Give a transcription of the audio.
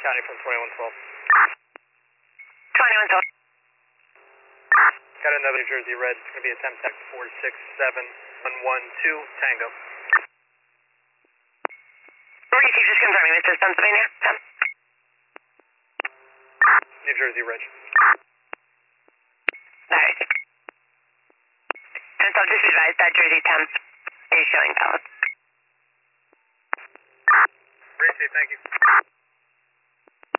County from 2112. 2112. Got another New Jersey red. It's going to be a Temtec 467112 Tango. Receive, just confirming this is Pennsylvania. New Jersey red. Alright. And so just advise that Jersey temp is showing valid. Receive, thank you.